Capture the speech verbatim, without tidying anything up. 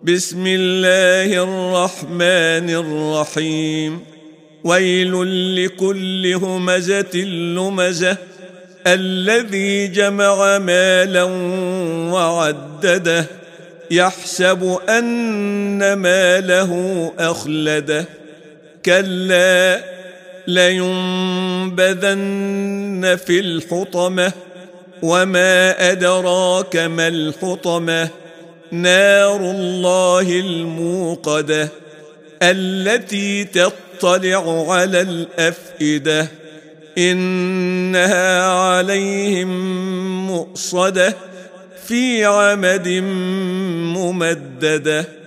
بسم الله الرحمن الرحيم. ويل لكل همزة لمزة الذي جمع مالا وعدده يحسب أن ماله أخلده كلا لينبذن في الحطمة وما أدراك ما الحطمة نار الله الموقدة التي تطلع على الأفئدة إنها عليهم مؤصدة في عمد ممددة.